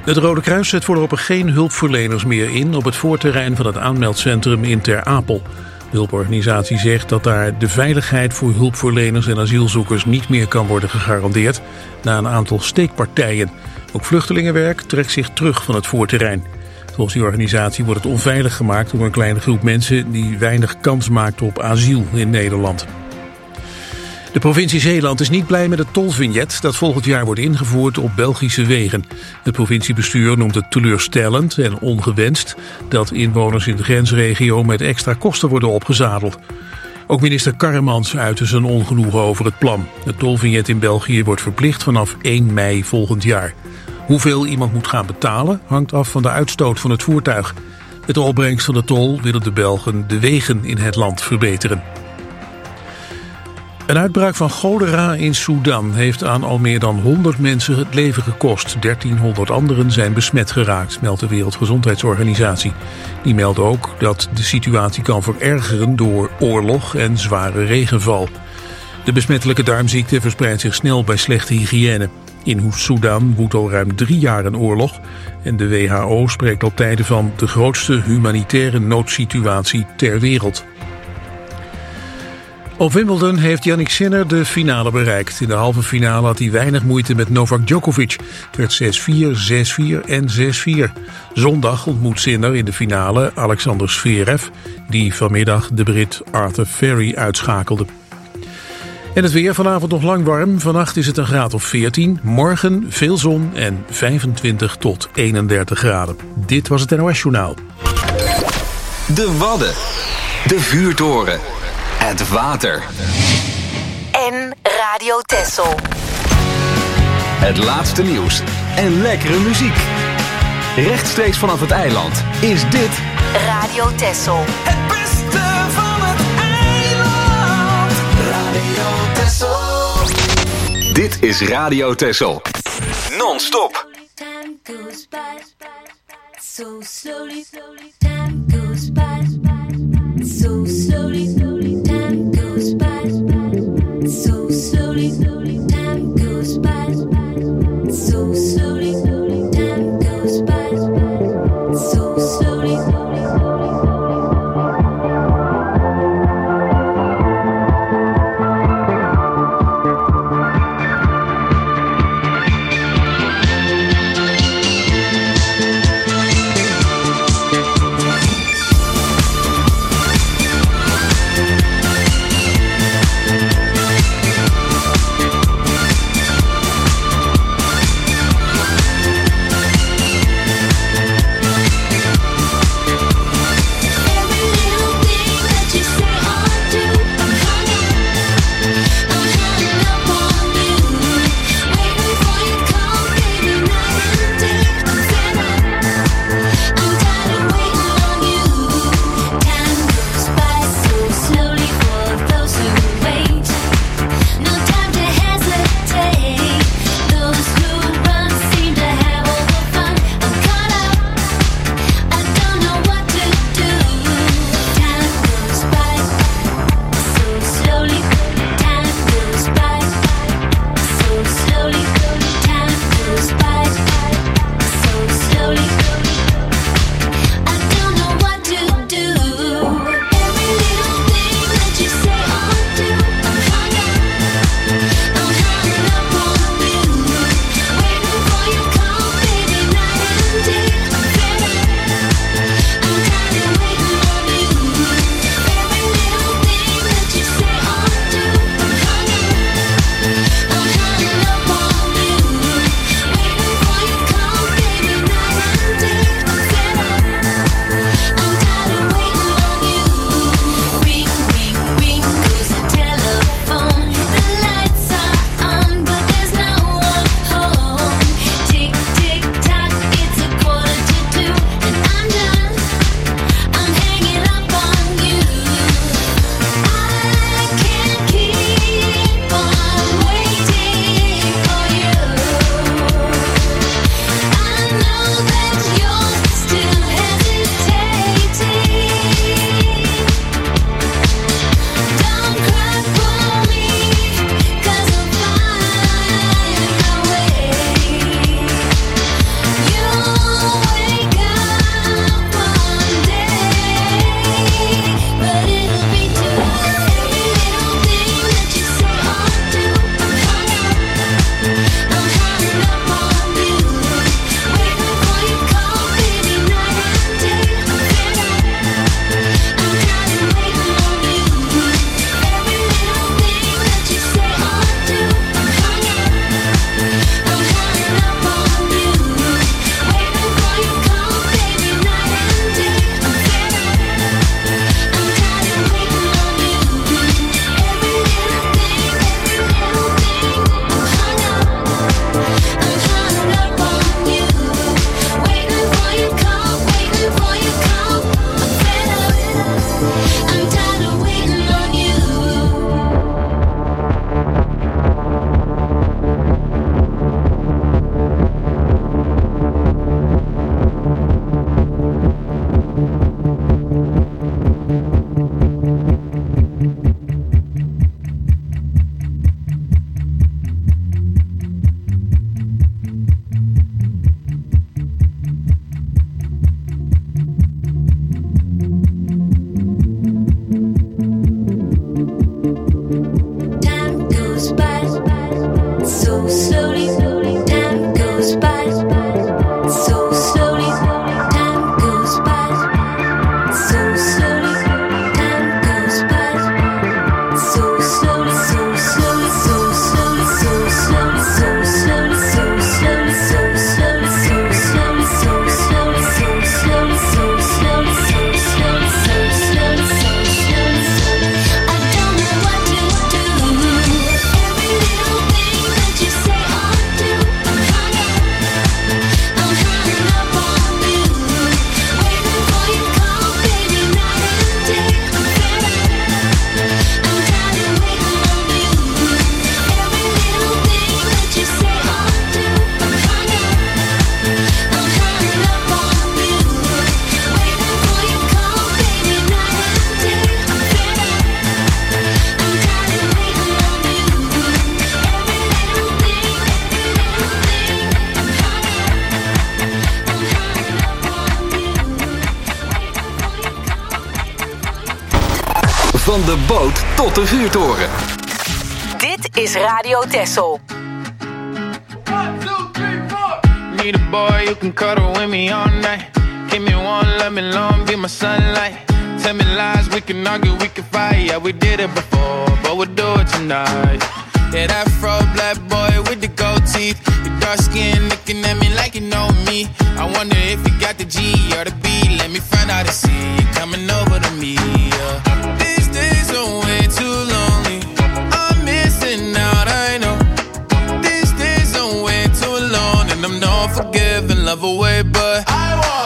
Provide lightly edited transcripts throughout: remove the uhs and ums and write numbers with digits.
Het Rode Kruis zet voorlopig geen hulpverleners meer in op het voorterrein van het aanmeldcentrum in Ter Apel. De hulporganisatie zegt dat daar de veiligheid voor hulpverleners en asielzoekers niet meer kan worden gegarandeerd na een aantal steekpartijen. Ook vluchtelingenwerk trekt zich terug van het voorterrein. Volgens die organisatie wordt het onveilig gemaakt door een kleine groep mensen die weinig kans maakt op asiel in Nederland. De provincie Zeeland is niet blij met het tolvignet dat volgend jaar wordt ingevoerd op Belgische wegen. Het provinciebestuur noemt het teleurstellend en ongewenst dat inwoners in de grensregio met extra kosten worden opgezadeld. Ook minister Karremans uitte zijn ongenoegen over het plan. Het tolvignet in België wordt verplicht vanaf 1 mei volgend jaar. Hoeveel iemand moet gaan betalen hangt af van de uitstoot van het voertuig. Met de opbrengst van de tol willen de Belgen de wegen in het land verbeteren. Een uitbraak van cholera in Sudan heeft aan al meer dan 100 mensen het leven gekost. 1300 anderen zijn besmet geraakt, meldt de Wereldgezondheidsorganisatie. Die meldt ook dat de situatie kan verergeren door oorlog en zware regenval. De besmettelijke darmziekte verspreidt zich snel bij slechte hygiëne. In Sudan woedt al ruim 3 jaar een oorlog en de WHO spreekt al tijden van de grootste humanitaire noodsituatie ter wereld. Op Wimbledon heeft Jannik Sinner de finale bereikt. In de halve finale had hij weinig moeite met Novak Djokovic. Het werd 6-4, 6-4 en 6-4. Zondag ontmoet Sinner in de finale Alexander Zverev, die vanmiddag de Brit Arthur Ferry uitschakelde. En het weer vanavond nog lang warm. Vannacht is het een graad of 14. Morgen veel zon en 25 tot 31 graden. Dit was het NOS Journaal. De Wadden. De vuurtoren. Het water. En Radio Texel. Het laatste nieuws en lekkere muziek. Rechtstreeks vanaf het eiland is dit Radio Texel. Het beste van het eiland. Radio Texel. Dit is Radio Texel. Non-stop. Time goes by, so slowly, time goes by, so slowly, time goes by, so slowly, time goes by, so slowly, time goes by, so slowly. Van de boot tot de vuurtoren. Dit is Radio Texel. 1, 2, 3, 4. Need a boy who can cuddle with me all night. Give me one, let me long, be my sunlight. Tell me lies, we can argue, we can fight. Yeah, we did it before, but we'll do it tonight. Yeah, that fro black boy with the gold teeth. Your dark skin looking at me like you know me. I wonder if you got the G or the B. Let me find out and see you coming over to me. Yeah. These days are way too lonely. I'm missing out, I know. These days are way too long, and I'm not forgiving, love away, but I want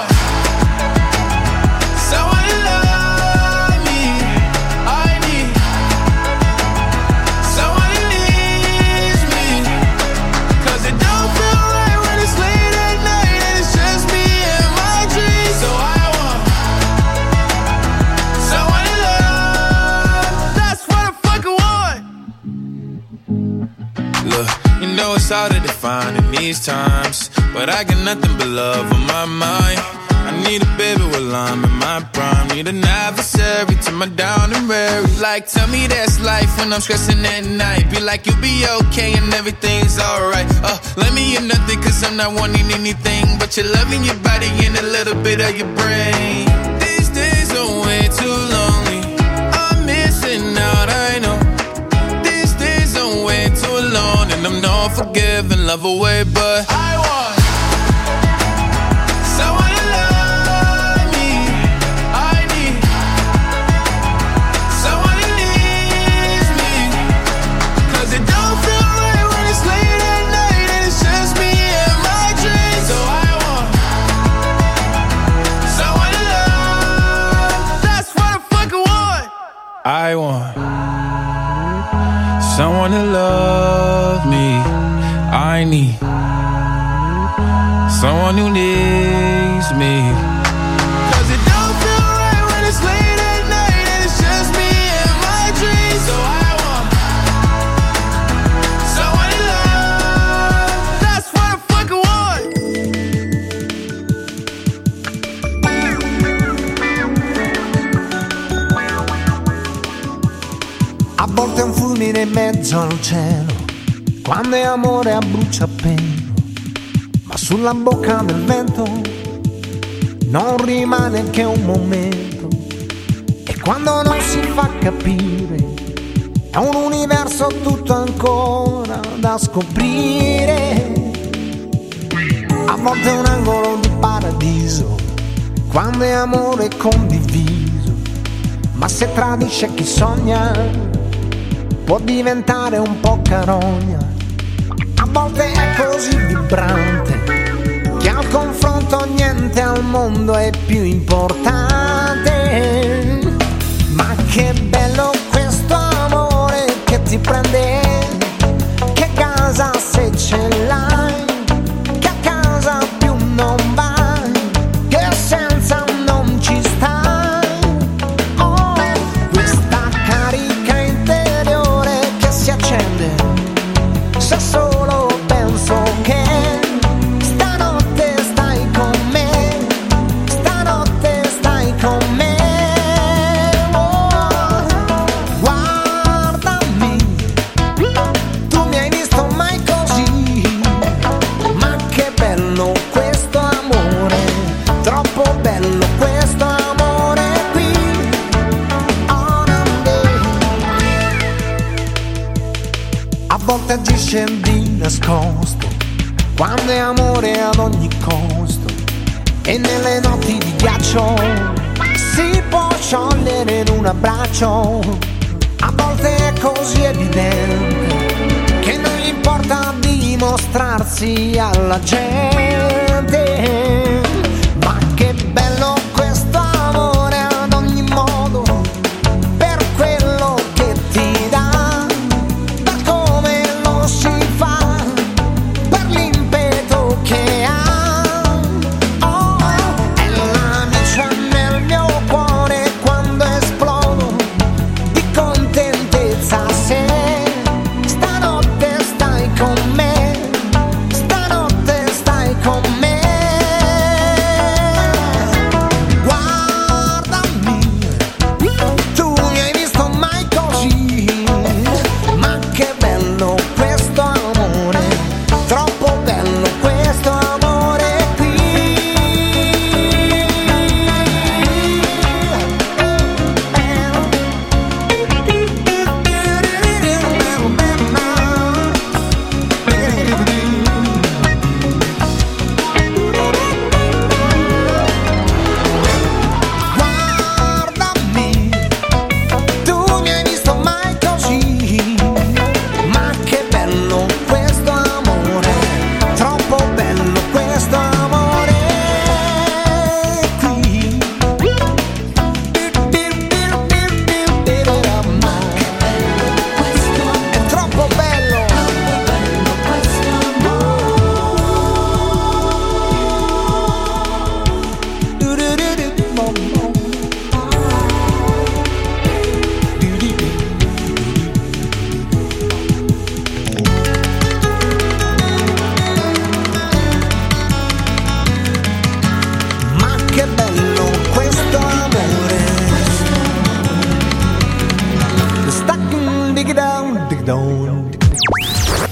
someone to love me. I need someone who needs me. 'Cause it don't feel right when it's late at night and it's just me and my dreams. So I want someone to love. That's what I fucking want. Look, you know it's hard to define in these times, but I got nothing but love on my mind. I need a baby while I'm in my prime. Need an adversary to my down and weary. Like, tell me that's life when I'm stressing at night. Be like, you'll be okay and everything's alright. Let me in nothing 'cause I'm not wanting anything but your love and your body and a little bit of your brain. These days are way too lonely. I'm missing out, I know. These days are way too long, and I'm not forgiving, love away, but I want someone to love me. I need someone who needs me. 'Cause it don't feel right when it's late at night and it's just me and my dreams. So I want someone to love. That's what I fucking want. I want someone to love me. I need someone who needs me. 'Cause it don't feel right when it's late at night and it's just me and my dreams. So I want someone to love. That's what I fucking want. A volte è un fulmine in mezzo al cielo, quando è amore a bruciapelo, ma sulla bocca del vento non rimane che un momento. E quando non si fa capire, è un universo tutto ancora da scoprire. A volte è un angolo di paradiso, quando è amore condiviso, ma se tradisce chi sogna può diventare un po' carogna. A volte è così vibrante che al confronto niente al mondo è più importante. Ma che bello questo amore che ti prende, che casa se ce l'hai, che a casa più non vai, che senza non ci stai. Oh, questa carica interiore che si accende se solo penso che stanotte stai con me, stanotte stai con me. Oh, guardami, tu mi hai visto mai così, ma che bello questo amore, troppo bello questo amore qui. Oh, a volte agisce di nascosto, quando è amore ad ogni costo, e nelle notti di ghiaccio si può sciogliere in un abbraccio. A volte è così evidente che non gli importa dimostrarsi alla gente. Ma che bello questo amore ad ogni modo, per quello che ti dà, per come lo si fa, per l'impeto che ha. Oh, è l'amica nel mio cuore quando esplodo di contentezza. Se stanotte stai con me, stanotte stai con me.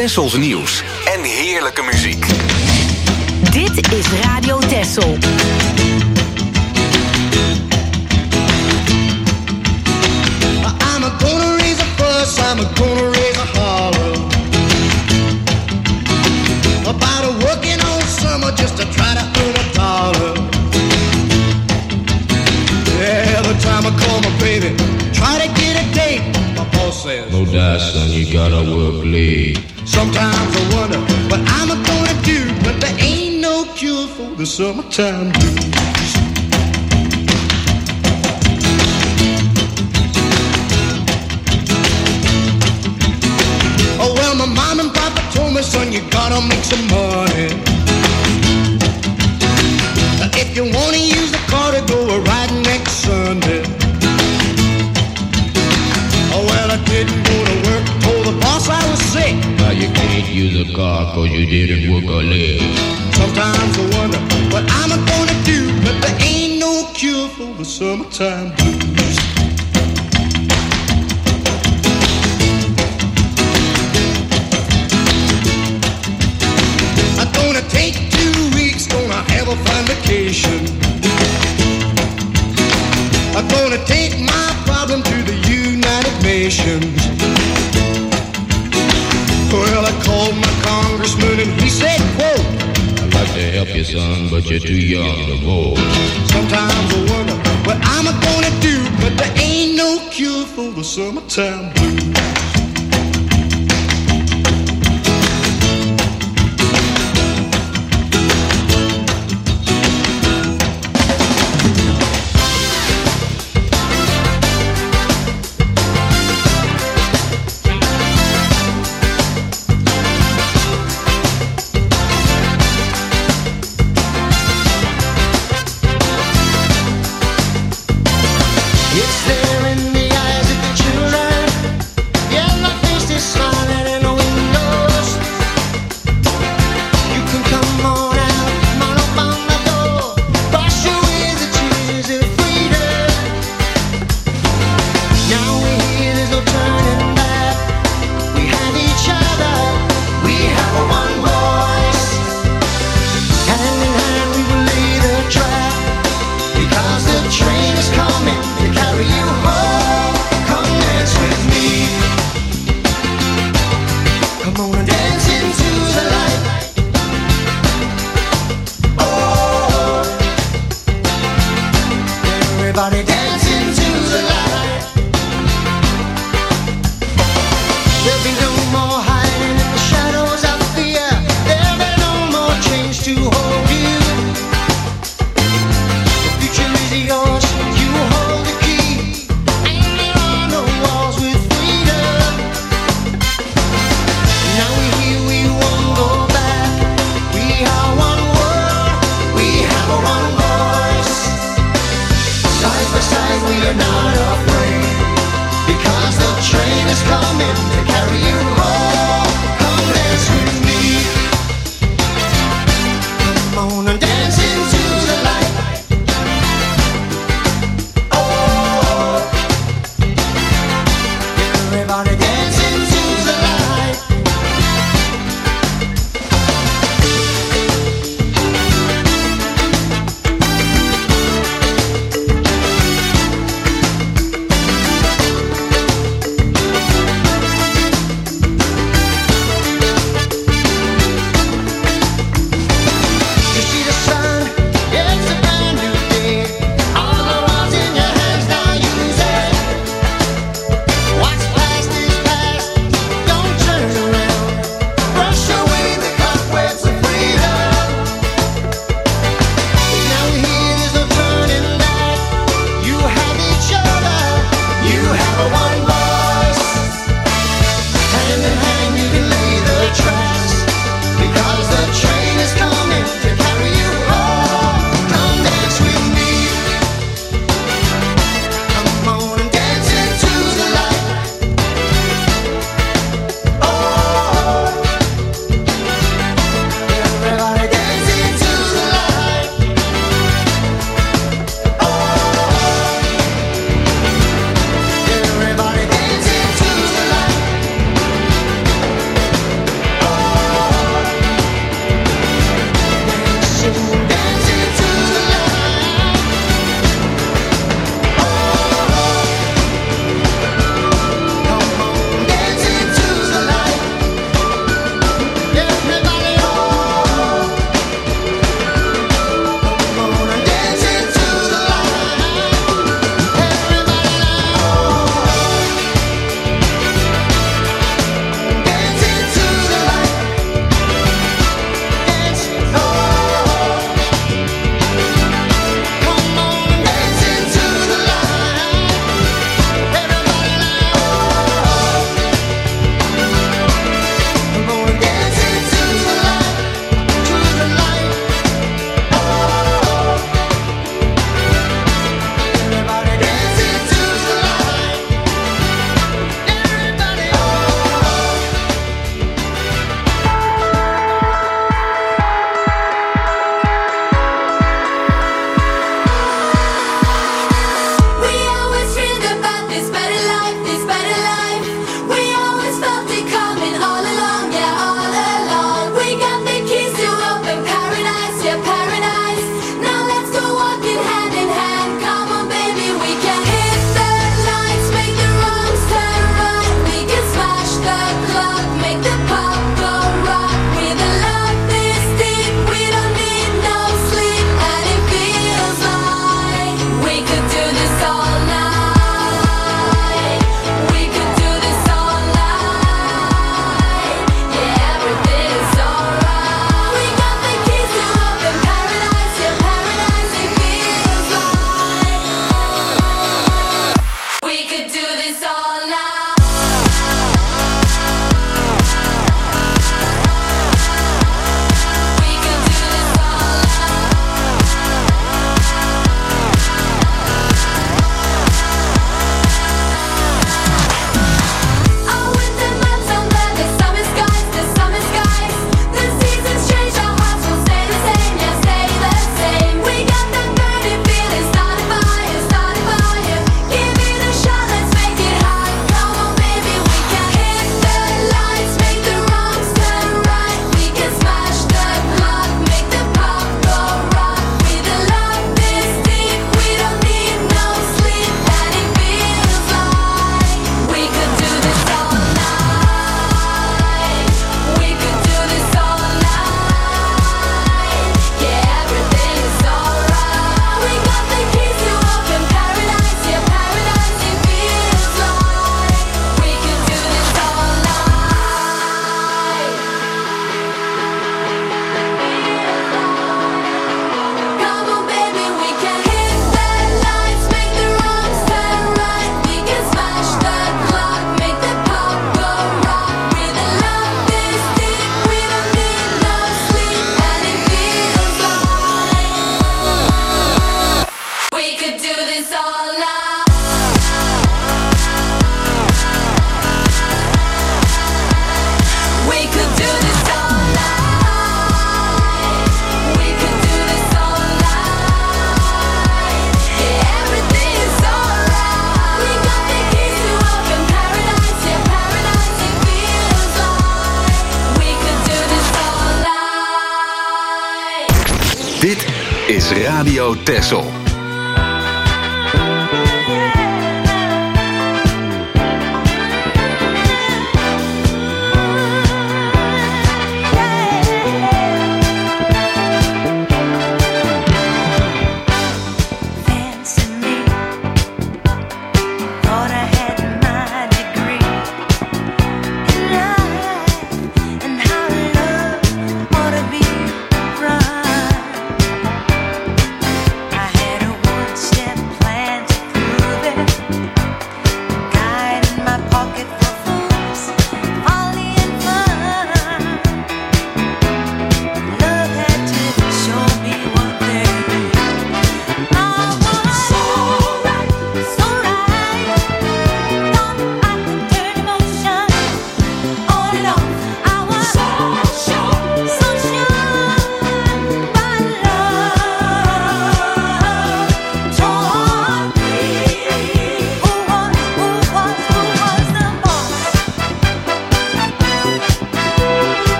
Tessels nieuws en heerlijke muziek. Dit is Radio Tessel. I'm gonna raise a fuss, I'm gonna raise a holler about a working all summer just to try to earn a dollar. Every time I call my baby, try to get a date, my boss says, no die, son, you gotta work late. Sometimes I wonder what I'm gonna do, but there ain't no cure for the summertime blues. Oh well, my mom and papa told me, son, you gotta make some money. If you wanna use the car to go a ride next Sunday. Oh well, I didn't go to work, told the boss I was sick. Now you can't use a car cause you didn't work a leg. Sometimes I wonder what I'm gonna do, but there ain't no cure for the summertime blues. I'm gonna take 2 weeks, gonna have a fine vacation. I'm gonna take my problem to the United Nations. Well, I called my congressman and he said, quote, I'd like to help you, son, but you're too young to vote. Sometimes I wonder what I'm gonna do, but there ain't no cure for the summertime blues. It's there in the eyes of the children. Yellow faces smiling in the windows. You can come on out, come on up on the door. Wash away the tears of freedom. Now we're here, there's no turning back. We have each other, we have a one voice. Hand in hand we will lay the track, because the train is coming to carry you home. Come dance with me. Come on and dance into the light. Oh, everybody dance into the light. There'll be no more hiding in the shadows of fear. There'll be no more chains to hold you. The future is yours, you hold the key. Hanging on the walls with freedom. Now we're here, we won't go back. We are one world, we have a one voice. Side by side we are not afraid, because the train is coming to carry you home. Come dance with me. Come on and dance into the light. Oh, everybody dance into the light. You see the sun is Radio Texel.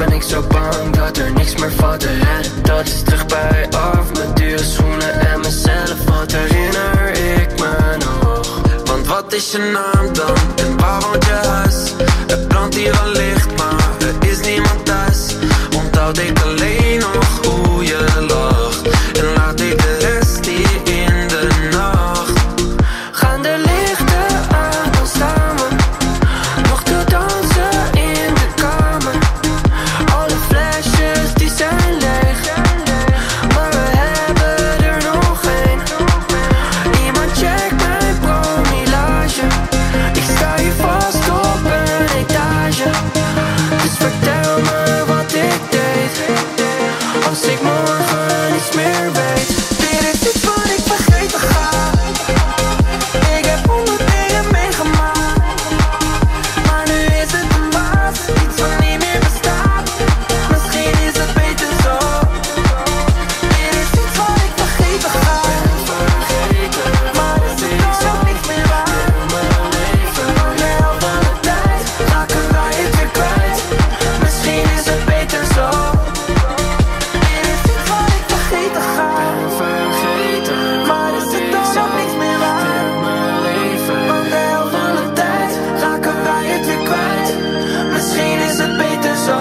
ben ik zo bang dat er niks meer valt te redden. Dat is terug bij af, mijn dure schoenen en mezelf. Wat herinner ik me nog? Want wat is je naam dan? En waar woont je huis? Er brandt hier al licht, maar er is niemand thuis. Onthoud ik alleen nog hoe je lacht. En laat ik de rest hier in de nacht. Gaan de lichten aan, dan staan we nog te dansen in de kamer. Alle flesjes die zijn leeg, maar we hebben er nog één. Iemand check mijn promillage. Ik sta hier vast op een etage. Dus vertel me wat ik deed, als ik morgen niets meer weet. Dit is iets wat ik vergeten ga. Ik heb 100 dingen meegemaakt, maar nu is het een waas, iets wat niet meer bestaat. Misschien is het beter zo. Dit is iets wat ik vergeten ga. Maar is het ook niks meer waard? Mijn leven, van de helft van de tijd raken wij het weer kwijt. Misschien is het beter zo. Dit is iets wat ik vergeten ga. Maar is het dan ook niks meer waard? Mijn leven, van de helft van de tijd raken wij het weer kwijt. Misschien is het beter zo.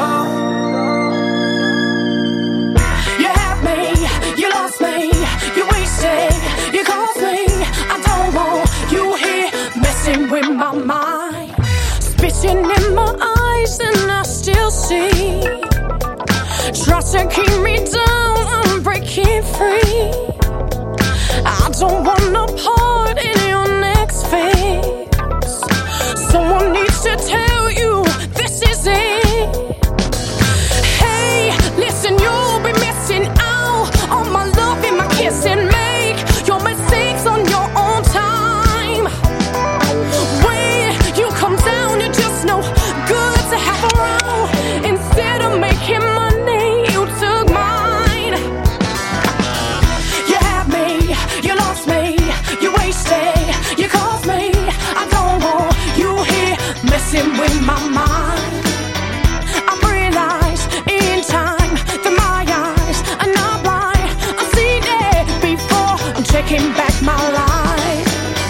You had me, you lost me, you wasted, you caused me. I don't want you here messing with my mind. Spitting in my eyes and I still see. Try to keep me down, I'm breaking free. I don't want no part in your next phase. Someone needs to tell you this is it. Hey, listen, you'll be missing out on my love and my kiss and make your mistakes on your own time. When you come down, you're just no good to have around. Instead of making money, you took mine. You had me, you lost me, you wasted, you caused me. I don't want you here messing with my mind. I realize in time that my eyes are not blind. I've seen it before, I'm taking back my life.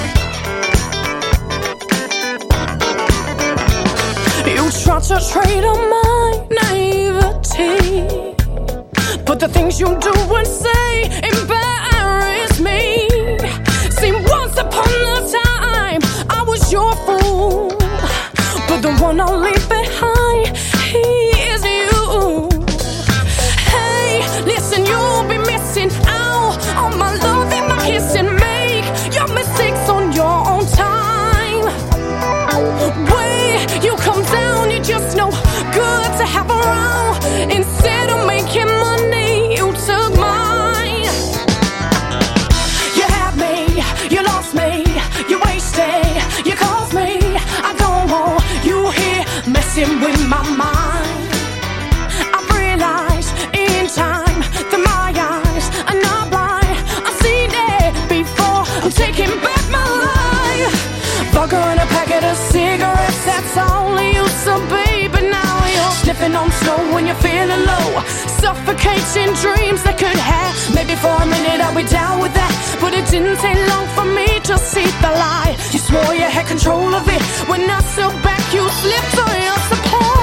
You try to trade on my naivety, but the things you do and say embarrass me. See, once upon a time I was your fool, but the one I'll leave behind, he is you. Hey, listen, you'll be missing out on my love and my kiss and make your mistakes on your own time. When you come down, you're just no good to have around. Instead of making money, you took mine. You had me, you lost me, you wasted, you caused me. I don't want you here messing with my mind. I realize in time that my eyes are not blind. I've seen it before, I'm taking back my life. Fuck on a packet of cigarettes, that's all I used to be. But now you're sniffing on snow when you're feeling low, suffocating dreams that could have. Maybe for a minute I'll be down with that, but it didn't take long for me to see the lie. You swore you had control of it. When I stood back, you slipped on your supply.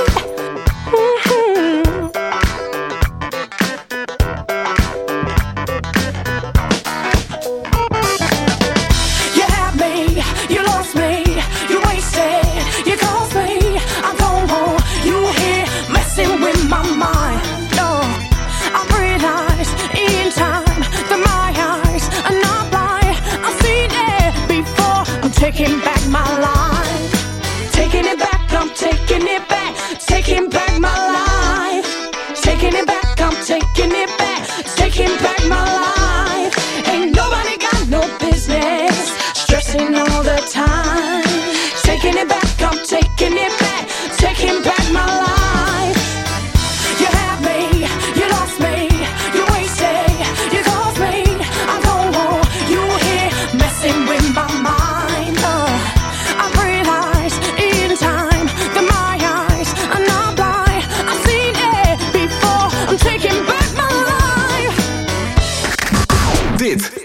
You had me, you lost me, you wasted, you caused me. I don't want you here messing with my mind. No, I realize in time that my eyes are not blind. I've seen it before, I'm taking back my life. Taking it back, I'm taking it back. Taking back my life. Taking it back, I'm taking it back. Taking back my life. Ain't nobody got no business stressing all the time. Taking it back, I'm taking it back. Taking back my life. You had me, you lost me, you wasted, you caused me. I don't want you here messing with my mind. I realize in time that my eyes are not blind. I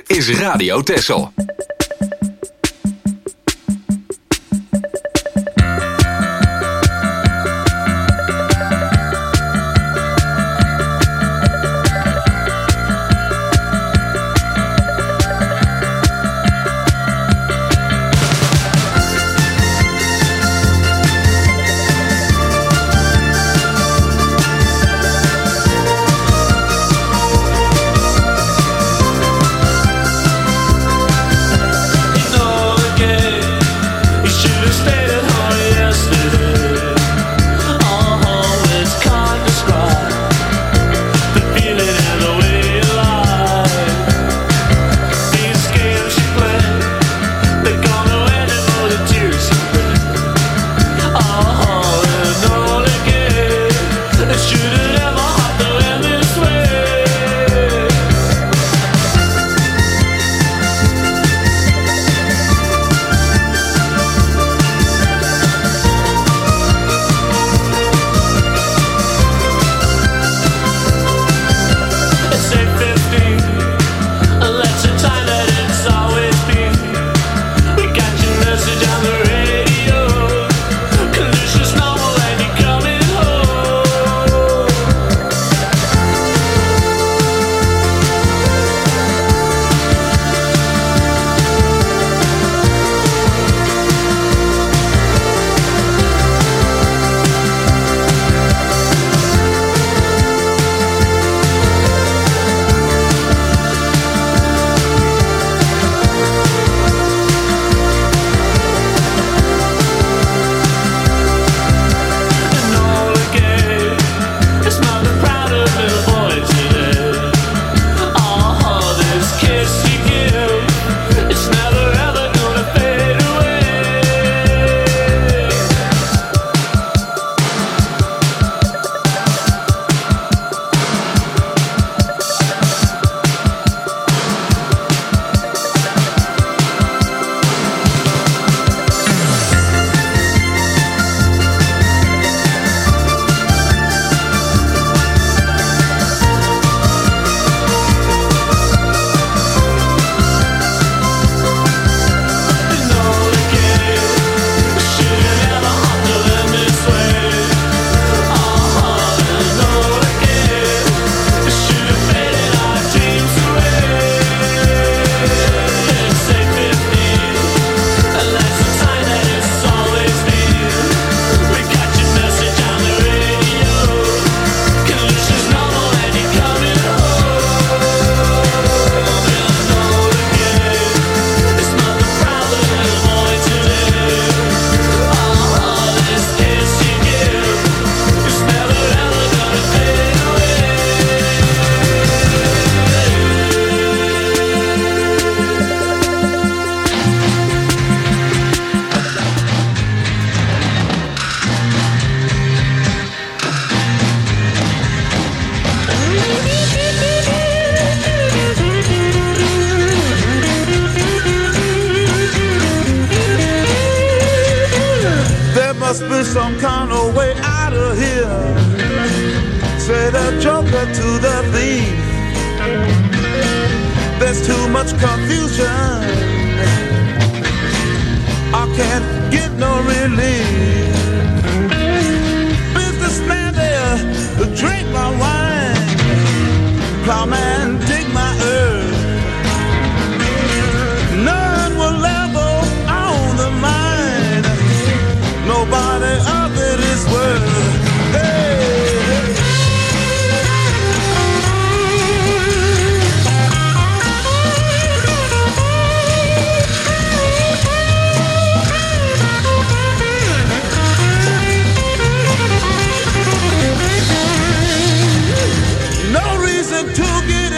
is Radio Texel. must be some kind of way out of here. Say the joker to the thief. There's too much confusion. I can't get no relief. Businessman there, drink my wine. Plowman, dig my earth. None will level on the mine. Nobody of it is worth. Hey, no reason to give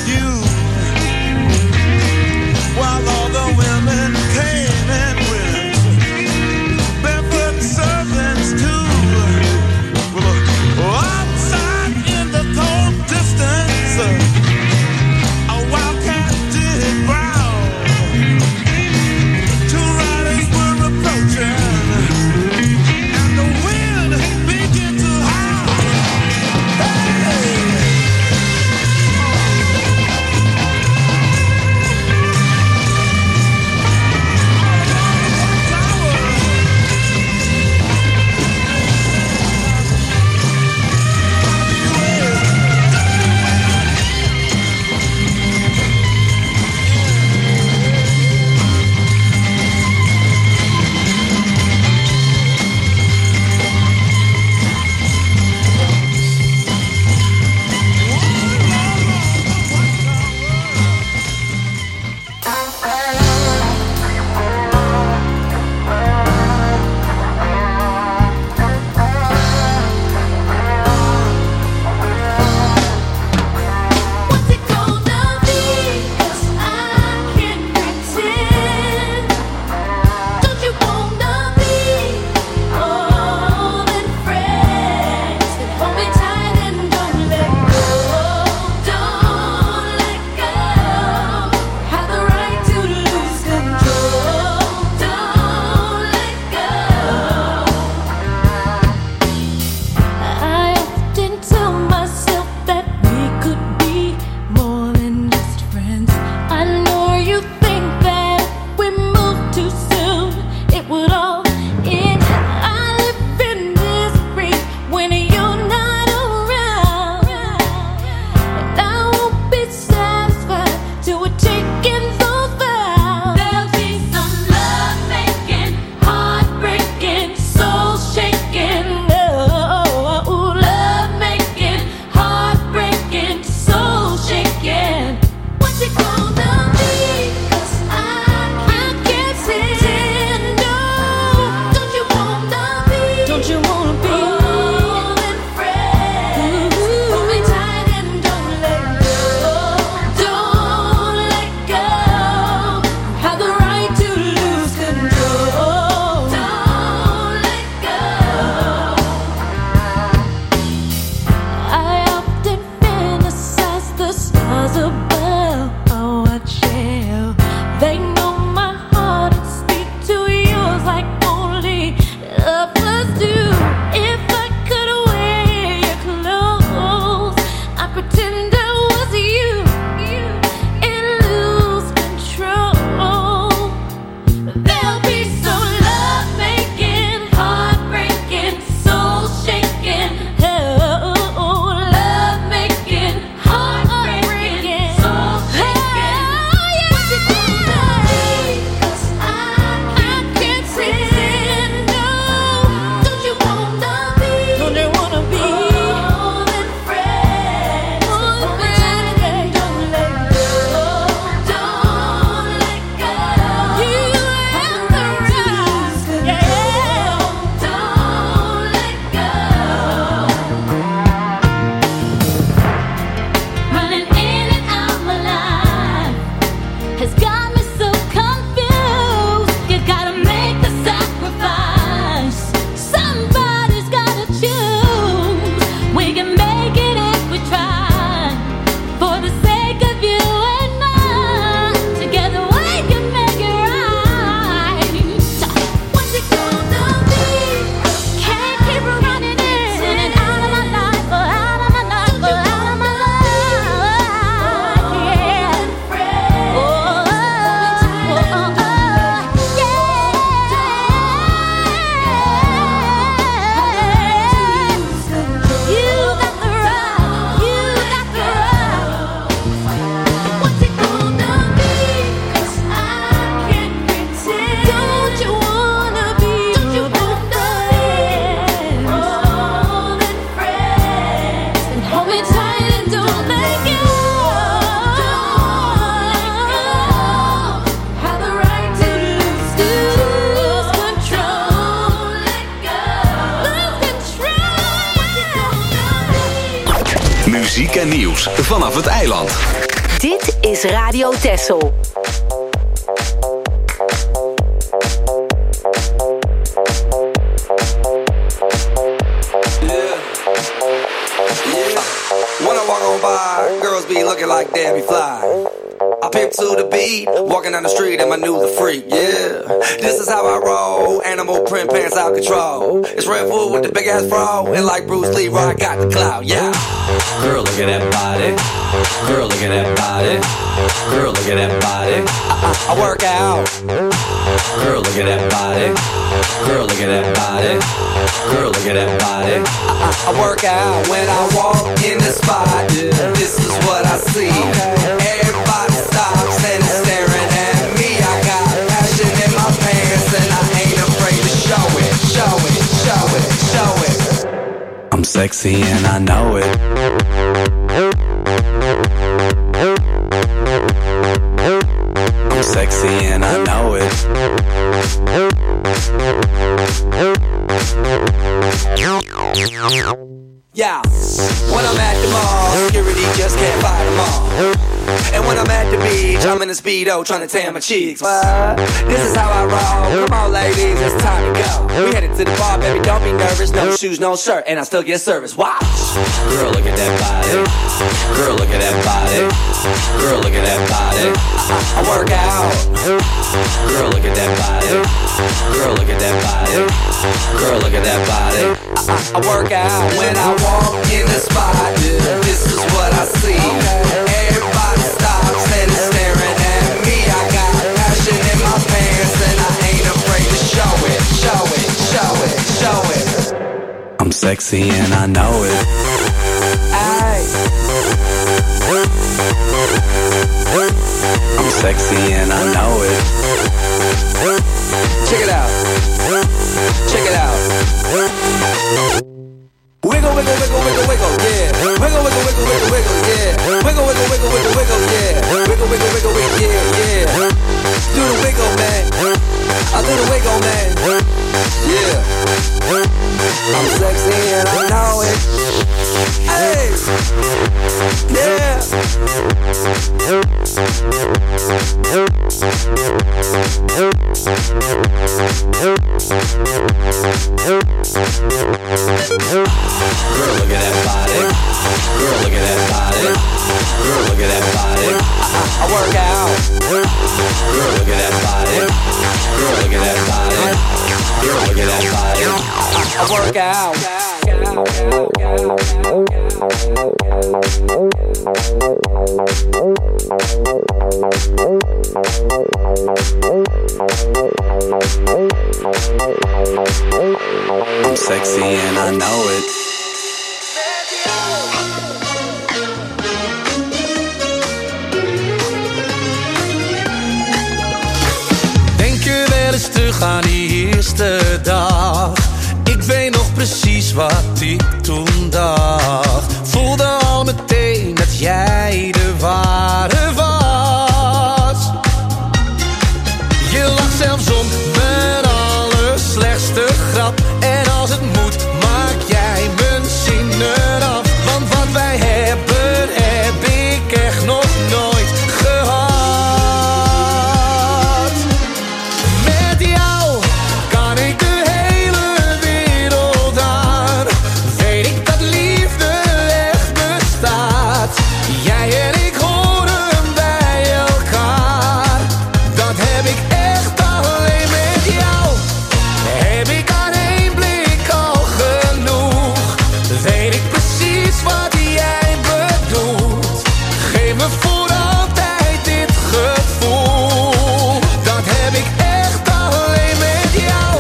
you. While all the women came and went, barefoot servants too. Well, outside in the cold distance, a wildcat did growl. Two riders were approaching, and the wind began to howl. Hey! Muziek en nieuws vanaf het eiland. Dit is Radio Texel. When I walk on by, girls be looking like Debbie Fly. I pimp to the beat, walking down the street and I knew the freak, yeah. This is how I roll, animal print pants out control. It's Red Bull with the big ass bro, and like Bruce Lee, I got the clout, yeah. Girl, look at that body. Girl, look at that body. Girl, look at that body. I work out. Girl, look at that body. Girl, look at that body. Girl, look at that body. I work out when I walk in the spot. This is what I see. Everybody stops and is staring at me. I got passion in my pants and I ain't afraid to show it. Show it, show it, show it. I'm sexy and I know it. I'm sexy and I know it. Yeah, when I'm at the mall, security just can't fight them all. And when I'm at the beach, I'm in a Speedo trying to tan my cheeks. But this is how I roll. Come on, ladies, it's time to go. We headed to the bar, baby, don't be nervous. No shoes, no shirt, and I still get service. Watch. Girl, look at that body. Girl, look at that body. Girl, look at that body. I work out. Girl, look at that body. Girl, look at that body. Girl, look at that body. I work out when I walk in the spot. This is what I see. Everybody stops and is staring at me. I got passion in my pants and I ain't afraid to show it. Show it, show it, show it. I'm sexy and I know it. Aye. I'm sexy and I know it. Check it out. Check it out. Wiggle, wiggle, wiggle, wiggle, wiggle, yeah. Wiggle, wiggle, wiggle, wiggle, wiggle, yeah. Wiggle, wiggle, wiggle, wiggle, wiggle, yeah. Wiggle, wiggle, wiggle, wiggle, yeah, yeah. Do the wiggle, man. I do the wiggle, man. Yeah. I'm sexy and I know it. Hey. Yeah. Girl, look at that body. Girl, look at that body. Girl, look at that body. I work out. Girl, look at that body. Girl, look at that body. Girl, look at that body. I work out. I'm sexy and I know it. Denk je wel eens terug aan die eerste dag? Ik weet nog precies wat ik toen dacht. Voelde al meteen dat jij de ware was. Je lacht zelfs om mijn allerslechtste grap. En als het moet, maak jij mijn zinnen af. Want wat wij hebben, heb ik echt nog nooit gehad. Met jou kan ik de hele wereld aan. Weet ik dat liefde echt bestaat. Jij en ik horen bij elkaar. Dat heb ik echt alleen met jou. Heb ik aan één blik al genoeg. Weet ik precies wat jij bedoelt. Geef me voor altijd dit gevoel. Dat heb ik echt alleen met jou.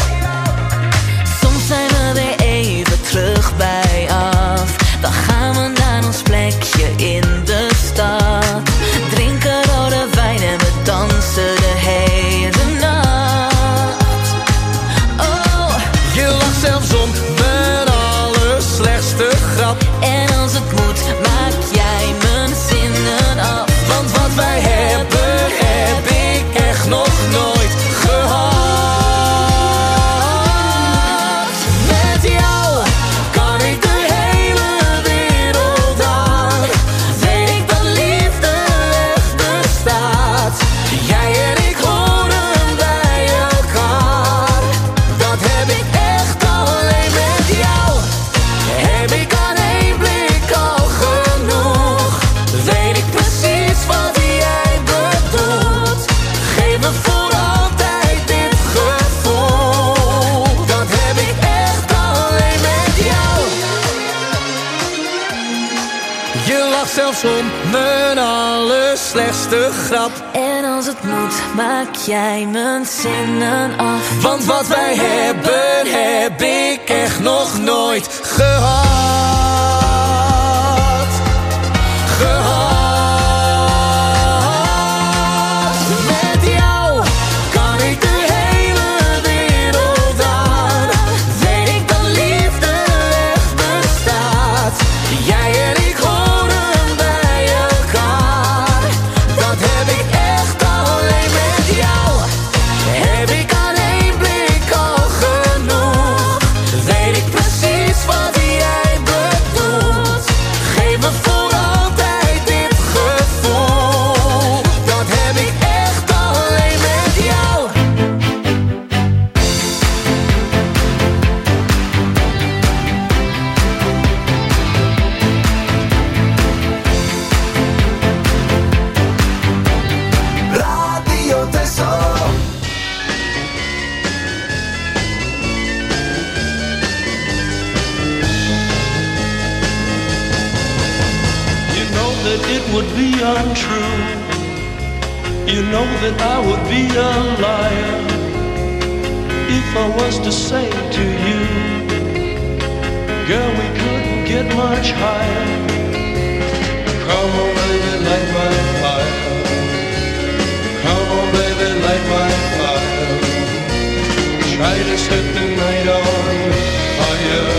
Soms zijn we weer even terug bij af. Dan gaan we naar ons plekje in de stad. Drinken rode wijn en we dansen de hele nacht. Oh, Je lacht zelfs om mijn allerslechtste grap. en als het moet, maak jij mijn zinnen af. Want wat wij hebben, heb ik echt nog nooit gehad. Met jou kan ik de hele wereld aan. Weet ik dat liefde Je lacht zelfs om mijn allerslechtste grap. En als het moet, maak jij mijn zinnen af. Want wat wij hebben, heb ik echt nog nooit gehad. Met jou kan ik de hele wereld aan. Weet ik dat liefde echt bestaat. Jij en ik horen bij elkaar. Dat heb ik echt alleen met jou. Heb ik aan één blik al genoeg. Weet ik precies wat jij bedoelt. Geef me voor altijd dit gevoel. Dat heb ik echt alleen met jou. Radio Tesoro. You know that it would be untrue. You know that I would be a liar if I was to say to you, girl, we couldn't get much higher. Come on, baby, light my fire. Come on, baby, light my fire. Try to set the night on fire.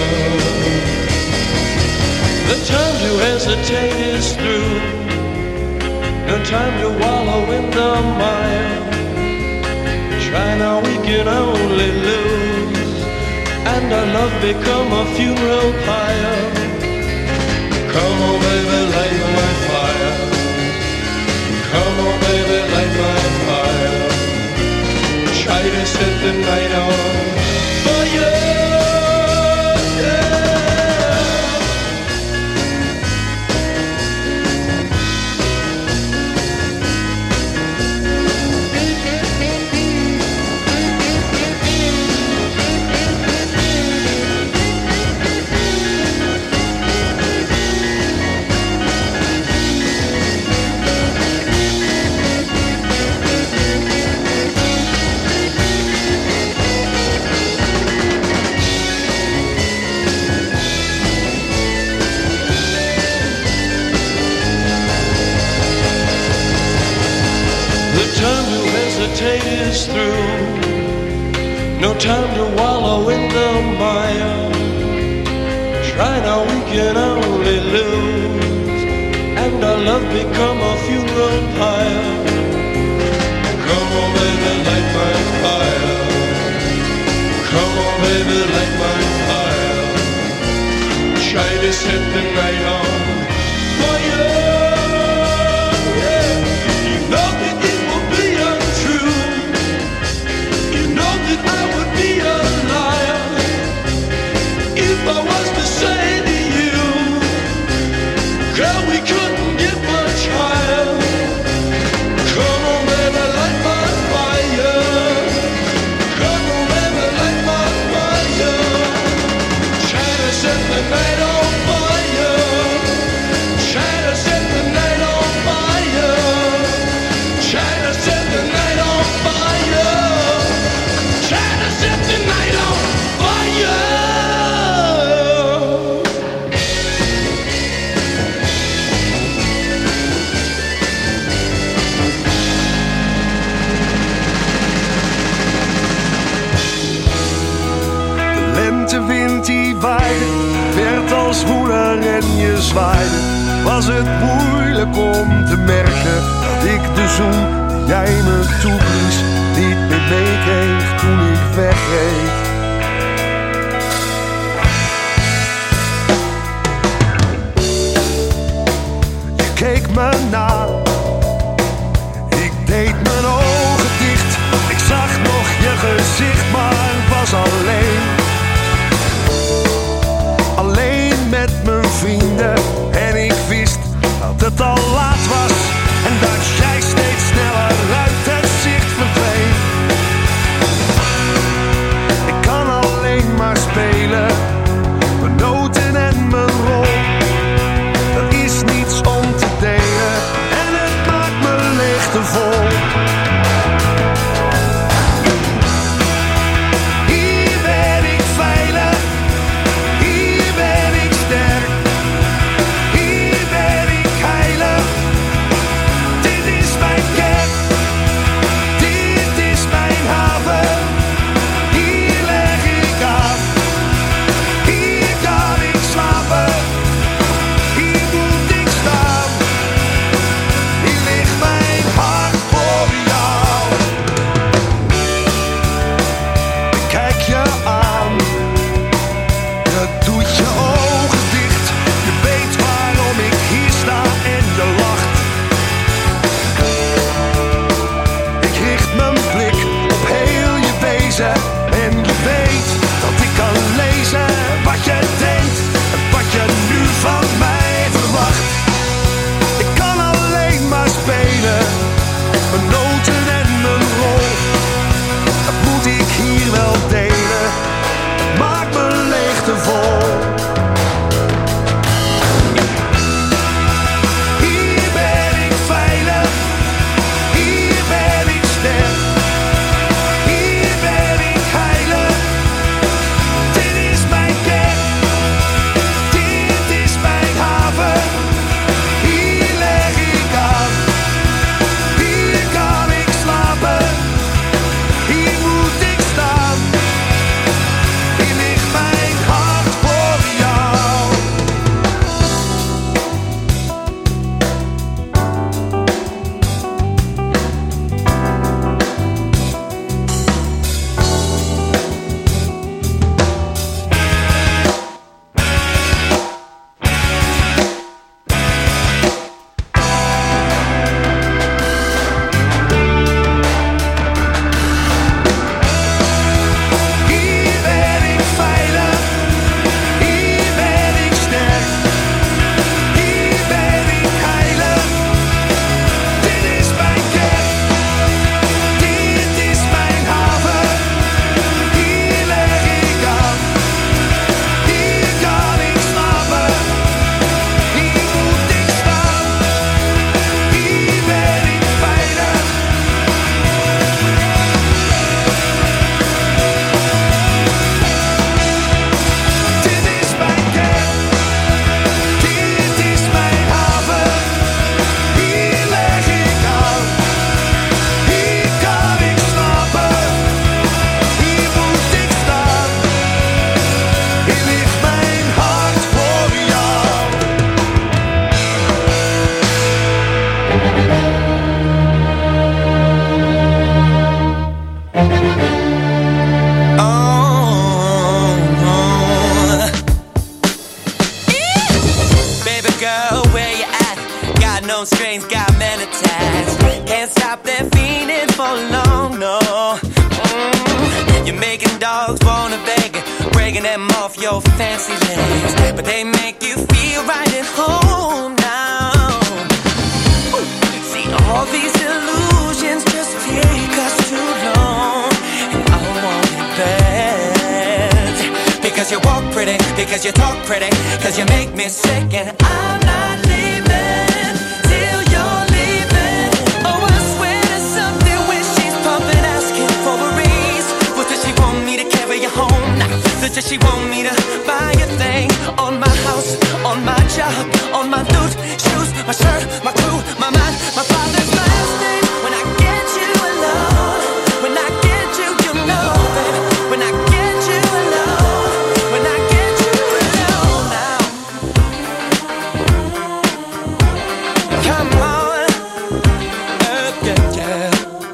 The time to hesitate is through. No time to wallow in the mire. Try now, we can only lose. And our love become a funeral pyre. Come on, baby, light my fire. Come on, baby, light my fire. Try to set the night on fire. Is through. No time to wallow in the mire. Try now, we can only lose. And our love become a funeral pyre. Come on, baby, light my fire. Come on, baby, light my fire. Try to set the night on fire. I would be a liar if I was to say to you, girl, we couldn't get much higher. Come on, baby, light my fire. Come on, baby, light my fire. Try to set the night on fire. Try to set the night on fire. Try to set the night on fire. Try to set the night on fire. De lentewind die waaide, werd als woeler en je zwaaide. Was het moeilijk om te merken dat ik de zoen die jij me toeblies niet meer meekreeg toen ik wegreed. Je keek me na, ik deed mijn ogen dicht. Ik zag nog je gezicht, maar was alleen. Alleen met mijn vrienden en ik wist dat het al laat was. En dat jij steeds sneller uit het zicht verdween. Ik kan alleen maar spelen, mijn noten en mijn rol. Dat is niet where you at? Got no strings, got men attached. Can't stop that feeling for long, no. You're making dogs wanna beg, breaking them off your fancy legs, but they make you feel right at home now. See, all these illusions just take us too long, and I want it bad. Because you walk pretty, because you talk pretty, because you make me sick, and I'm not leaving till you're leaving. Oh, I swear to something when she's pumping, asking for a raise. What does she want me to carry you home? Nah, does she want me to buy a thing? On my house, on my job, on my loot, shoes, my shirt, my crew, my mind, my father's last name. When I get you alone, when I get you, you know, baby. When I get you alone, when I get you alone now. Come on, yeah.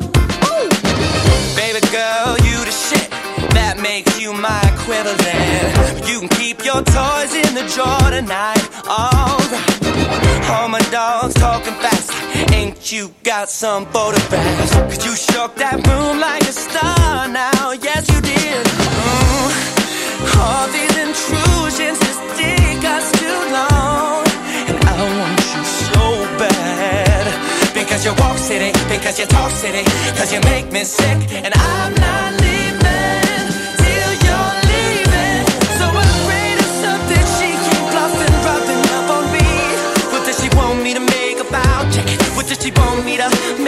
Baby girl, you the shit. That makes you my equivalent. You can keep your toys in the drawer tonight. Alright. All my dogs talking fast. Ain't you got some photographs? Cause you shook that room like a star now. Yes, you did. All these intrusions just take us too long, and I want you so bad. Because you walk city, because you talk city, cause you make me sick, and I'm not leaving till you're leaving. So afraid of something, she keep bluffing, rubbing up on me. What does she want me to make about? What does she want me to